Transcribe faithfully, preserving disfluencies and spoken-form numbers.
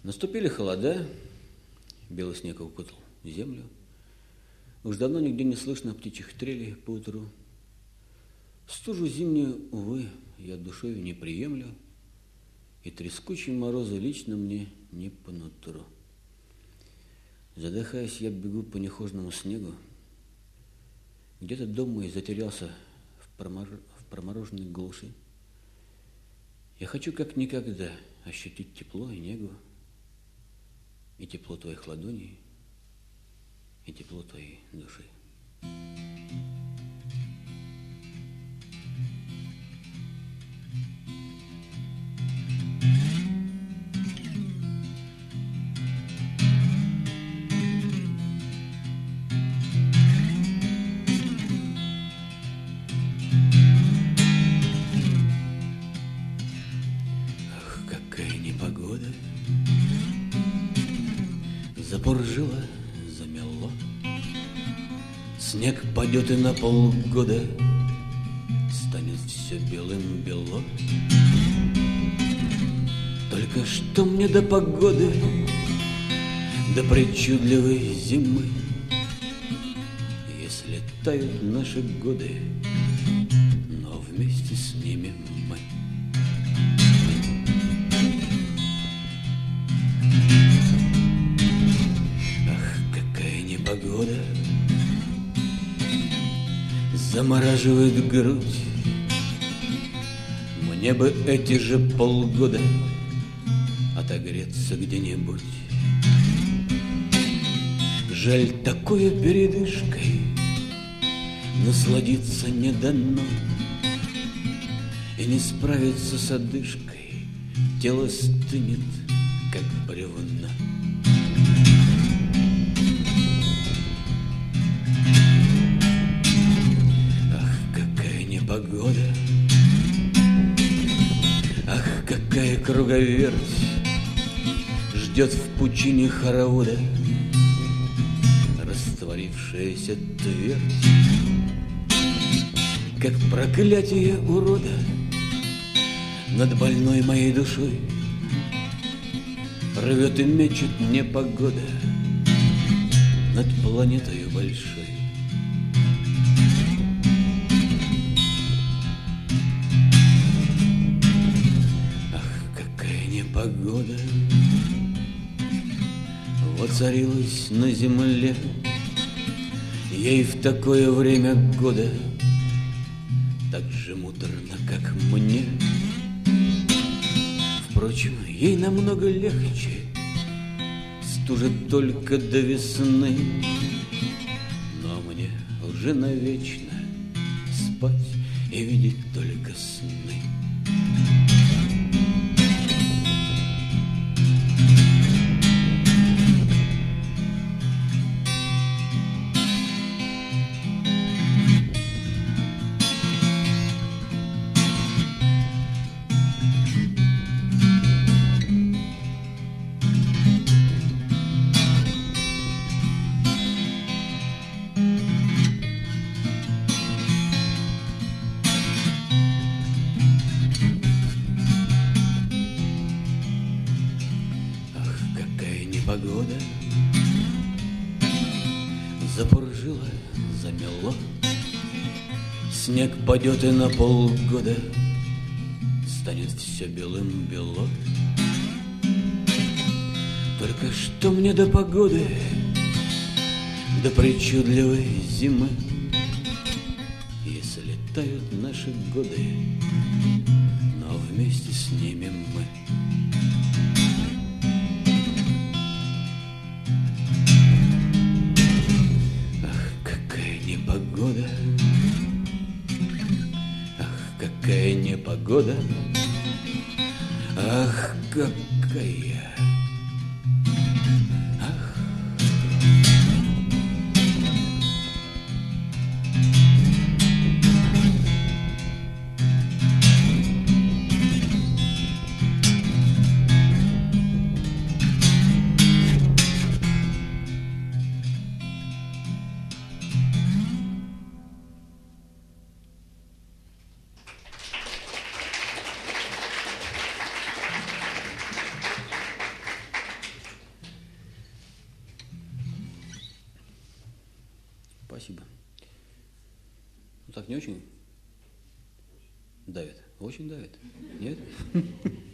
Наступили холода, белый снег укутал землю. Уж давно нигде не слышно птичьих трелей поутру. Стужу зимнюю, увы, я душою не приемлю, и трескучие морозы лично мне не по нутру. Задыхаясь, я бегу по нехоженному снегу. Где-то дом мой затерялся в, промор... в промороженной глуши. Я хочу как никогда ощутить тепло и негу, и тепло твоих ладоней, и тепло твоей души. Запоржило, замело, снег падет и на полгода станет все белым-бело. Только что мне до погоды, до причудливой зимы, если тают наши годы, но вместе с ними мы. Погода замораживает грудь. Мне бы эти же полгода отогреться где-нибудь. Жаль, такой передышкой насладиться не дано, и не справиться с одышкой тело стынет, как бревно. Погода, ах, какая круговерть ждет в пучине хоровода растворившаяся твердь, как проклятие урода над больной моей душой рвет и мечет непогода над планетою большой. Погода воцарилась на земле, ей в такое время года так же муторно, как мне. Впрочем, ей намного легче, стужит только до весны, но мне уже навечно спать и видеть только сны. Погода запоржило, замело, снег падет и на полгода станет все белым-бело. Только что мне до погоды, до причудливой зимы, если тают наши годы, но вместе с ними мы. Погода, ах, какая непогода, ах, какая. Спасибо. Ну так не очень давит? Очень давит. Нет?